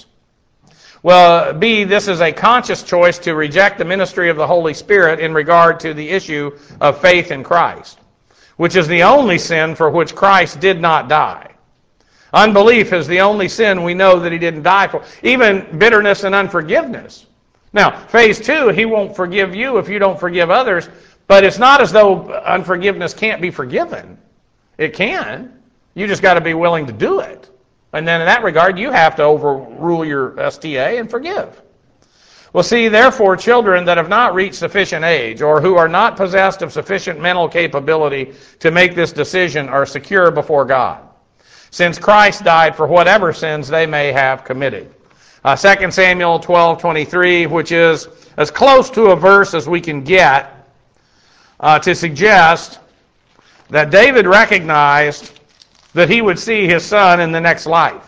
Well, B, this is a conscious choice to reject the ministry of the Holy Spirit in regard to the issue of faith in Christ, which is the only sin for which Christ did not die. Unbelief is the only sin we know that he didn't die for. Even bitterness and unforgiveness. Now, phase two, he won't forgive you if you don't forgive others, but it's not as though unforgiveness can't be forgiven. It can. You just got to be willing to do it. And then in that regard, you have to overrule your S T A and forgive. Well, see, therefore, children that have not reached sufficient age or who are not possessed of sufficient mental capability to make this decision are secure before God, since Christ died for whatever sins they may have committed. Uh, Second Samuel twelve twenty-three, which is as close to a verse as we can get uh, to suggest that David recognized that he would see his son in the next life.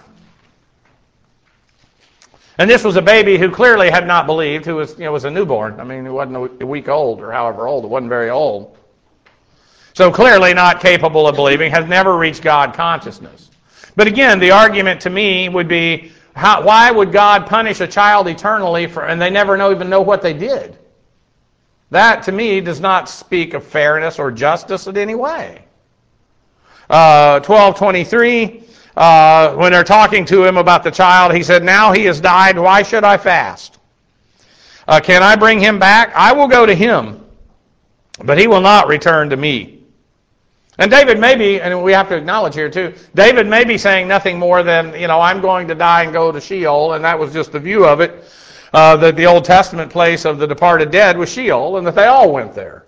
And this was a baby who clearly had not believed, who was, you know, was a newborn. I mean, he wasn't a week old or however old. It wasn't very old. So clearly not capable of believing, has never reached God consciousness. But again, the argument to me would be, how, why would God punish a child eternally for, and they never know, even know what they did? That, to me, does not speak of fairness or justice in any way. Uh, twelve twenty-three, uh, when they're talking to him about the child, he said, now he has died, why should I fast? Uh, can I bring him back? I will go to him, but he will not return to me. And David may be, and we have to acknowledge here too, David may be saying nothing more than, you know, I'm going to die and go to Sheol, and that was just the view of it, uh, that the Old Testament place of the departed dead was Sheol, and that they all went there.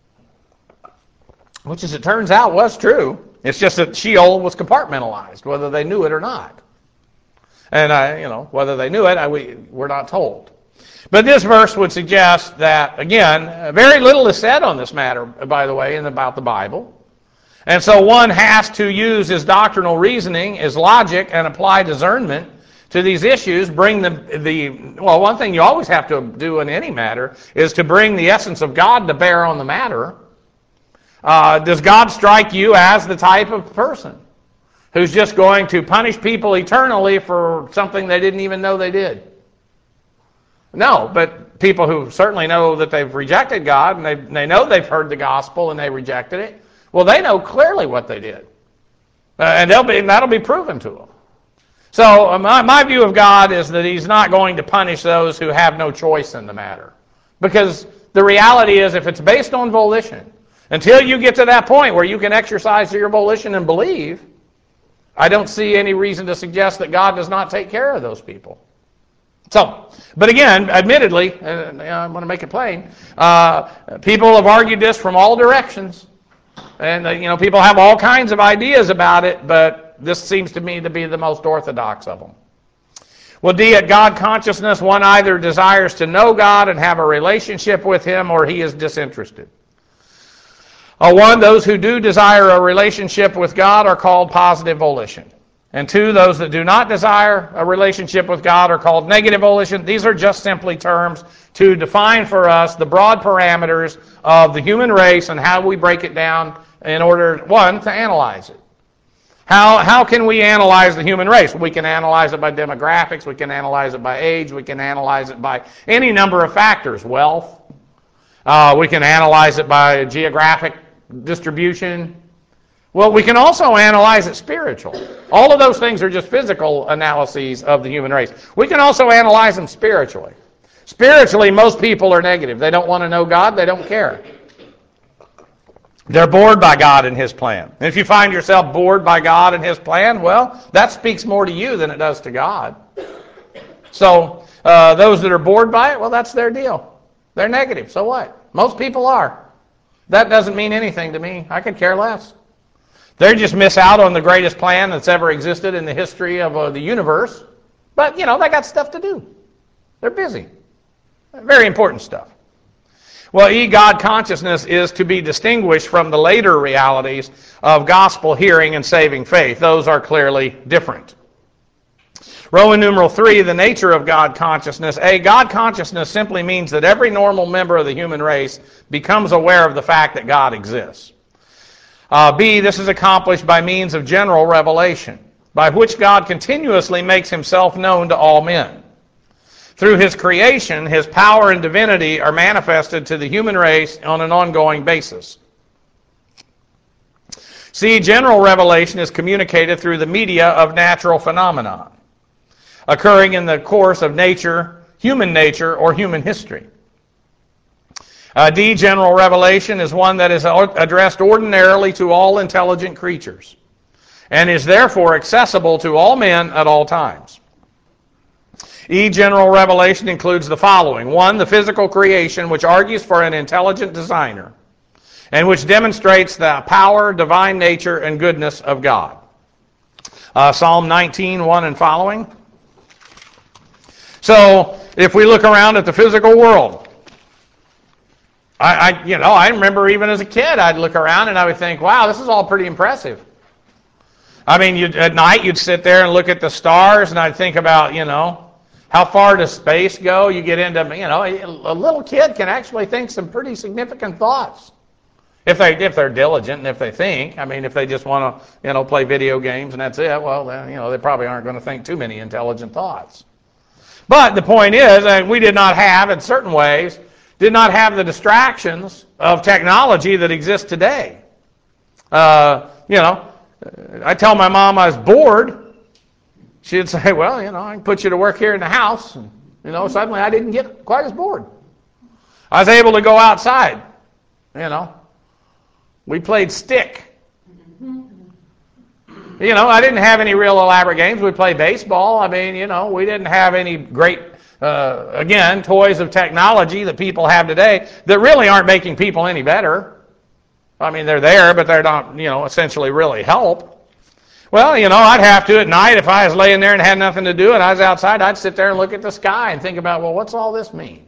Which, as it turns out, was true. It's just that Sheol was compartmentalized, whether they knew it or not. And, I, you know, whether they knew it, I, we, we're not told. But this verse would suggest that, again, very little is said on this matter, by the way, and about the Bible. And so one has to use his doctrinal reasoning, his logic, and apply discernment to these issues. Bring the, the well, one thing you always have to do in any matter is to bring the essence of God to bear on the matter. Uh, does God strike you as the type of person who's just going to punish people eternally for something they didn't even know they did? No, but people who certainly know that they've rejected God, and they, they know they've heard the gospel and they rejected it, well, they know clearly what they did. Uh, and they'll be, that'll be proven to them. So uh, my, my view of God is that he's not going to punish those who have no choice in the matter. Because the reality is, if it's based on volition, until you get to that point where you can exercise your volition and believe, I don't see any reason to suggest that God does not take care of those people. So, but again, admittedly, and I want to make it plain, uh, people have argued this from all directions. And, uh, you know, people have all kinds of ideas about it, but this seems to me to be the most orthodox of them. Well, D, at God consciousness, one either desires to know God and have a relationship with him, or he is disinterested. Uh, one, those who do desire a relationship with God are called positive volition. And two, those that do not desire a relationship with God are called negative volition. These are just simply terms to define for us the broad parameters of the human race and how we break it down in order, one, to analyze it. How, how can we analyze the human race? We can analyze it by demographics, we can analyze it by age, we can analyze it by any number of factors, wealth. Uh, we can analyze it by geographic distribution. Well, we can also analyze it spiritual. All of those things are just physical analyses of the human race. We can also analyze them spiritually. Spiritually, most people are negative. They don't want to know God. They don't care. They're bored by God and his plan. And if you find yourself bored by God and his plan, well, that speaks more to you than it does to God. So uh, those that are bored by it, well, that's their deal. They're negative. So what? Most people are. That doesn't mean anything to me. I could care less. They just miss out on the greatest plan that's ever existed in the history of uh, the universe. But, you know, they got stuff to do. They're busy. Very important stuff. Well, E, God consciousness is to be distinguished from the later realities of gospel hearing and saving faith. Those are clearly different. Roman numeral three, the nature of God consciousness. A, God consciousness simply means that every normal member of the human race becomes aware of the fact that God exists. Uh, B, this is accomplished by means of general revelation, by which God continuously makes himself known to all men. Through his creation, his power and divinity are manifested to the human race on an ongoing basis. C, general revelation is communicated through the media of natural phenomena, occurring in the course of nature, human nature, or human history. Uh, D, general revelation is one that is addressed ordinarily to all intelligent creatures and is therefore accessible to all men at all times. E, general revelation includes the following. One, the physical creation, which argues for an intelligent designer and which demonstrates the power, divine nature, and goodness of God. Uh, Psalm nineteen, one and following. So, if we look around at the physical world, I, I, you know, I remember even as a kid, I'd look around and I would think, wow, this is all pretty impressive. I mean, you'd, at night you'd sit there and look at the stars, and I'd think about, you know, how far does space go? You get into, you know, a little kid can actually think some pretty significant thoughts. If they if they're diligent and if they think. I mean, if they just want to, you know, play video games and that's it, well, then, you know, they probably aren't going to think too many intelligent thoughts. But the point is, uh, we did not have, in certain ways, did not have the distractions of technology that exist today. Uh, you know, I tell my mom I was bored. She'd say, well, you know, I can put you to work here in the house. And, you know, suddenly I didn't get quite as bored. I was able to go outside You know, we played stick. You know, I didn't have any real elaborate games. We played baseball. I mean, you know, we didn't have any great, uh, again, toys of technology that people have today that really aren't making people any better. I mean, they're there, but they're not, you know, essentially really help. Well, you know, I'd have to at night if I was laying there and had nothing to do and I was outside, I'd sit there and look at the sky and think about, well, what's all this mean?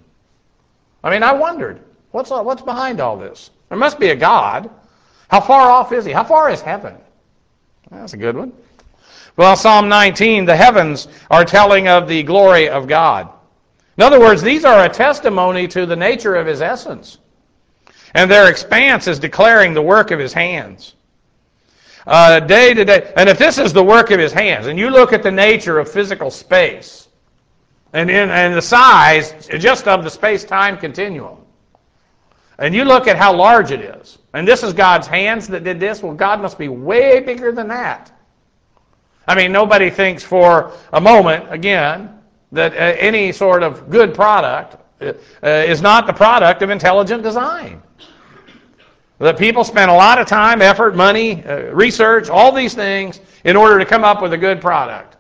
I mean, I wondered, what's all, what's behind all this? There must be a God. How far off is he? How far is heaven? That's a good one. Well, Psalm nineteen, the heavens are telling of the glory of God. In other words, these are a testimony to the nature of his essence. And their expanse is declaring the work of his hands. Uh, day to day. And if this is the work of his hands, and you look at the nature of physical space, and, in, and the size just of the space-time continuum, and you look at how large it is, and this is God's hands that did this, well, God must be way bigger than that. I mean, nobody thinks for a moment, again, that uh, any sort of good product uh, is not the product of intelligent design. That people spend a lot of time, effort, money, uh, research, all these things in order to come up with a good product.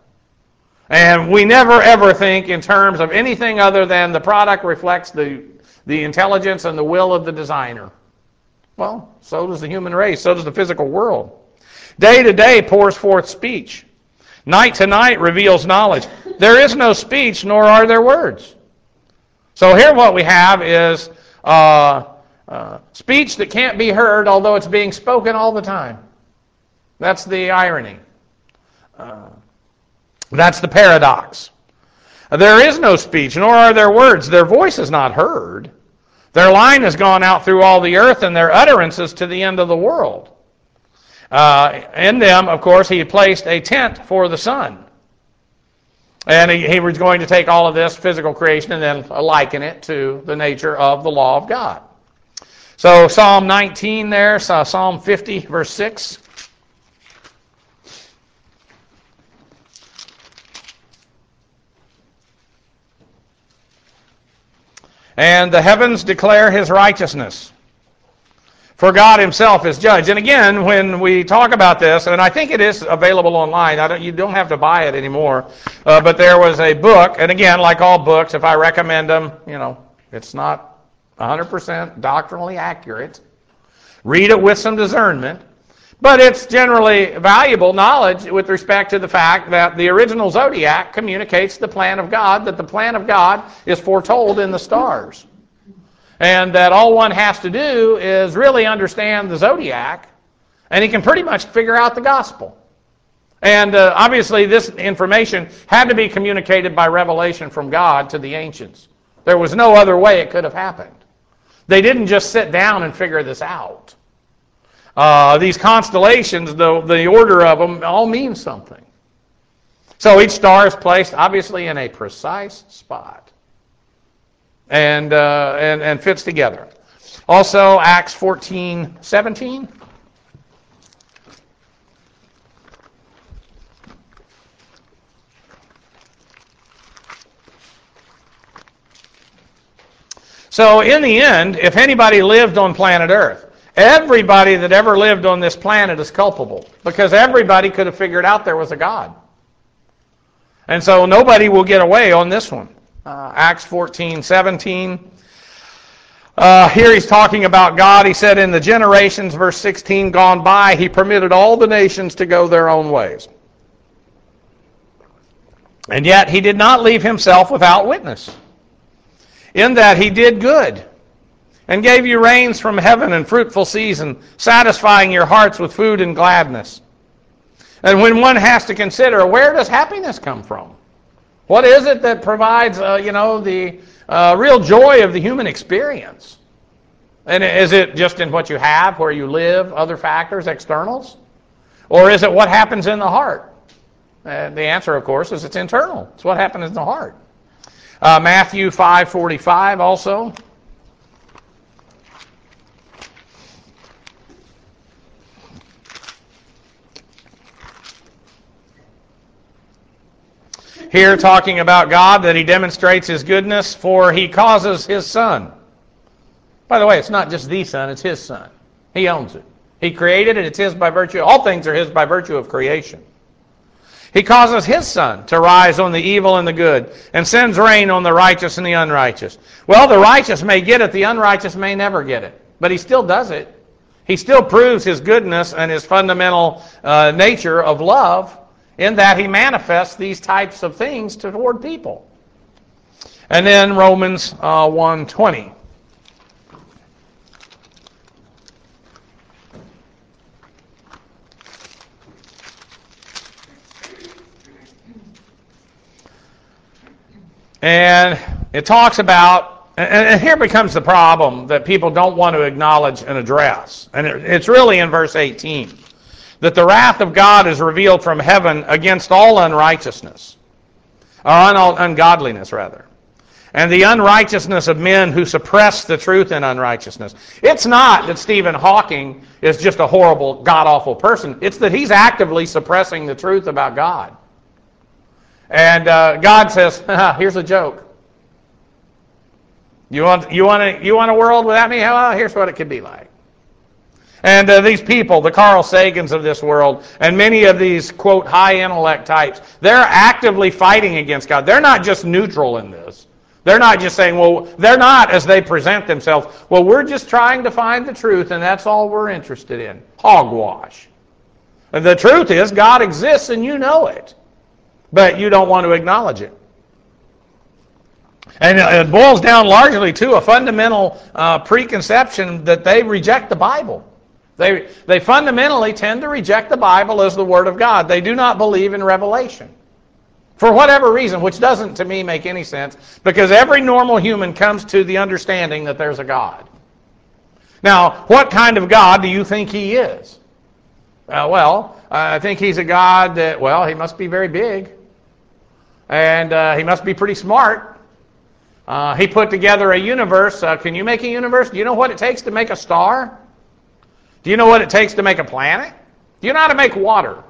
And we never ever think in terms of anything other than the product reflects the the intelligence and the will of the designer. Well, so does the human race, so does the physical world. Day to day pours forth speech. Night to night reveals knowledge. There is no speech, nor are there words. So here what we have is uh, uh, speech that can't be heard, although it's being spoken all the time. That's the irony. Uh, that's the paradox. There is no speech, nor are there words. Their voice is not heard. Their line has gone out through all the earth, and their utterances to the end of the world. Uh, in them, of course, he had placed a tent for the sun. And he, he was going to take all of this physical creation and then liken it to the nature of the law of God. So Psalm nineteen there, Psalm fifty, verse six. And the heavens declare his righteousness. For God himself is judge. And again, when we talk about this, and I think it is available online, I don't, you don't have to buy it anymore, uh, but there was a book, and again, like all books, if I recommend them, you know, it's not one hundred percent doctrinally accurate. Read it with some discernment. But it's generally valuable knowledge with respect to the fact that the original zodiac communicates the plan of God, that the plan of God is foretold in the stars. And that all one has to do is really understand the zodiac, and he can pretty much figure out the gospel. And uh, obviously this information had to be communicated by revelation from God to the ancients. There was no other way it could have happened. They didn't just sit down and figure this out. Uh, these constellations, the, the order of them, all mean something. So each star is placed, obviously, in a precise spot and, uh, and, and fits together. Also, Acts fourteen seventeen. So in the end, if anybody lived on planet Earth, everybody that ever lived on this planet is culpable, because everybody could have figured out there was a God. And so nobody will get away on this one. Uh, Acts fourteen seventeen. Uh, here he's talking about God. He said, in the generations, verse sixteen, gone by, he permitted all the nations to go their own ways. And yet he did not leave himself without witness, in that he did good, and gave you rains from heaven and fruitful season, satisfying your hearts with food and gladness. And when one has to consider, where does happiness come from? What is it that provides, uh, you know, the uh, real joy of the human experience? And is it just in what you have, where you live, other factors, externals? Or is it what happens in the heart? Uh, the answer, of course, is it's internal. It's what happens in the heart. Uh, Matthew five forty-five also. Here talking about God, that he demonstrates his goodness, for he causes his sun. By the way, it's not just the Son, it's His Son. He owns it. He created it, it's His by virtue. All things are His by virtue of creation. He causes His sun to rise on the evil and the good, and sends rain on the righteous and the unrighteous. Well, the righteous may get it, the unrighteous may never get it. But He still does it. He still proves His goodness and His fundamental uh, nature of love in that He manifests these types of things toward people. And then Romans uh, one twenty. And it talks about, and here becomes the problem that people don't want to acknowledge and address. And it's really in verse eighteen. That the wrath of God is revealed from heaven against all unrighteousness. Or un- ungodliness, rather. And the unrighteousness of men who suppress the truth in unrighteousness. It's not that Stephen Hawking is just a horrible, god-awful person. It's that he's actively suppressing the truth about God. And uh, God says, here's a joke. You want you want a, you want a world without me? Well, here's what it could be like. And uh, these people, the Carl Sagans of this world, and many of these, quote, high-intellect types, they're actively fighting against God. They're not just neutral in this. They're not just saying, well, they're not as they present themselves. Well, we're just trying to find the truth, and that's all we're interested in. Hogwash. And the truth is, God exists, and you know it. But you don't want to acknowledge it. And it boils down largely to a fundamental uh, preconception that they reject the Bible. They, they fundamentally tend to reject the Bible as the Word of God. They do not believe in revelation. For whatever reason, which doesn't to me make any sense, because every normal human comes to the understanding that there's a God. Now, what kind of God do you think He is? Uh, well, I think He's a God that, well, He must be very big. And uh, He must be pretty smart. Uh, he put together a universe. Uh, can you make a universe? Do you know what it takes to make a star? Do you know what it takes to make a planet? Do you know how to make water?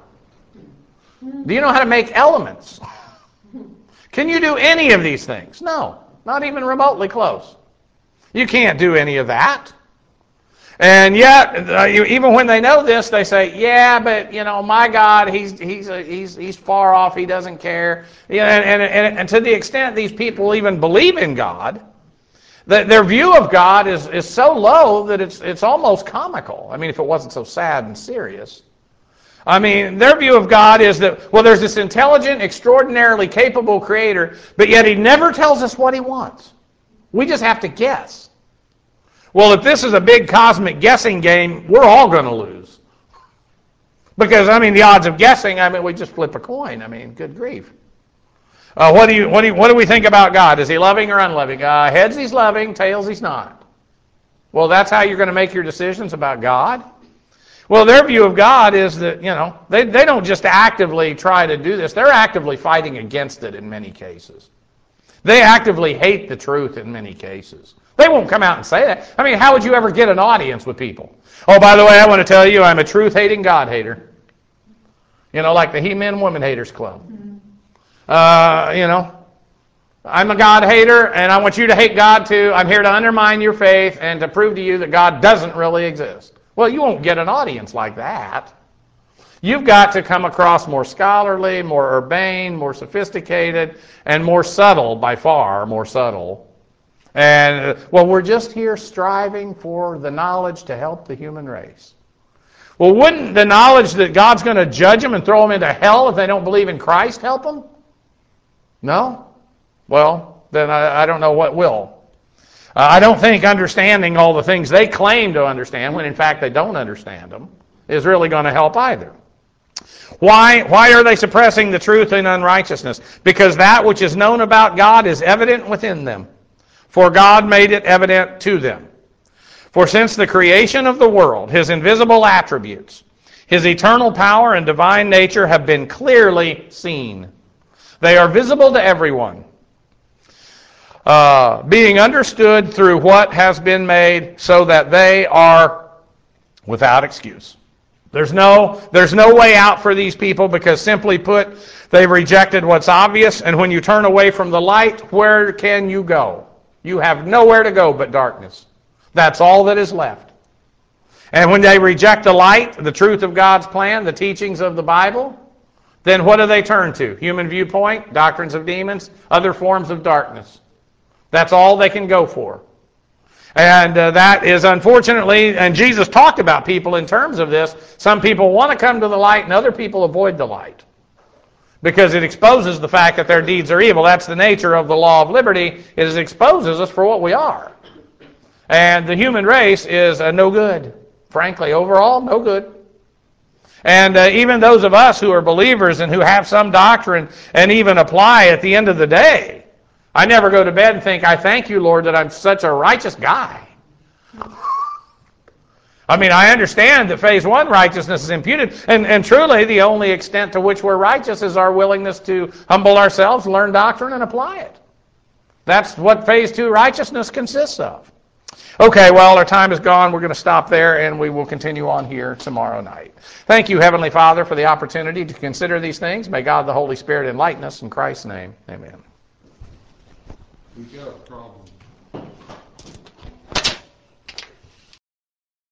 Do you know how to make elements? Can you do any of these things? No, not even remotely close. You can't do any of that. And yet, uh, you, even when they know this, they say, "Yeah, but you know, my God, he's he's uh, he's he's far off. He doesn't care." Yeah, and, and and and to the extent these people even believe in God, that their view of God is is so low that it's it's almost comical. I mean, if it wasn't so sad and serious. I mean, their view of God is that, well, there's this intelligent, extraordinarily capable Creator, but yet He never tells us what He wants. We just have to guess. Well, if this is a big cosmic guessing game, we're all going to lose. Because, I mean, the odds of guessing, I mean, we just flip a coin. I mean, good grief. Uh, what do you, what do you, what do we think about God? Is He loving or unloving? Uh, heads, He's loving. Tails, He's not. Well, that's how you're going to make your decisions about God? Well, their view of God is that, you know, they, they don't just actively try to do this. They're actively fighting against it in many cases. They actively hate the truth in many cases. They won't come out and say that. I mean, how would you ever get an audience with people? Oh, by the way, I want to tell you I'm a truth-hating God-hater. You know, like the He-Men Woman Haters Club. Uh, you know, I'm a God-hater, and I want you to hate God too. I'm here to undermine your faith and to prove to you that God doesn't really exist. Well, you won't get an audience like that. You've got to come across more scholarly, more urbane, more sophisticated, and more subtle, by far more subtle. And, well, we're just here striving for the knowledge to help the human race. Well, wouldn't the knowledge that God's going to judge them and throw them into hell if they don't believe in Christ help them? No? Well, then I, I don't know what will. Uh, I don't think understanding all the things they claim to understand, when in fact they don't understand them, is really going to help either. Why, why are they suppressing the truth in unrighteousness? Because that which is known about God is evident within them. For God made it evident to them. For since the creation of the world, His invisible attributes, His eternal power and divine nature have been clearly seen. They are visible to everyone, uh, being understood through what has been made, so that they are without excuse. There's no, there's no way out for these people, because simply put, they've rejected what's obvious, and when you turn away from the light, where can you go? You have nowhere to go but darkness. That's all that is left. And when they reject the light, the truth of God's plan, the teachings of the Bible, then what do they turn to? Human viewpoint, doctrines of demons, other forms of darkness. That's all they can go for. And uh, that is unfortunately, and Jesus talked about people in terms of this, some people want to come to the light and other people avoid the light. Because it exposes the fact that their deeds are evil. That's the nature of the law of liberty. It exposes us for what we are. And the human race is uh, no good. Frankly, overall, no good. And uh, even those of us who are believers and who have some doctrine and even apply at the end of the day, I never go to bed and think, I thank you, Lord, that I'm such a righteous guy. I mean, I understand that phase one righteousness is imputed, and, and truly the only extent to which we're righteous is our willingness to humble ourselves, learn doctrine, and apply it. That's what phase two righteousness consists of. Okay, well, our time is gone. We're going to stop there, and we will continue on here tomorrow night. Thank you, Heavenly Father, for the opportunity to consider these things. May God the Holy Spirit enlighten us. In Christ's name, amen. We got a problem.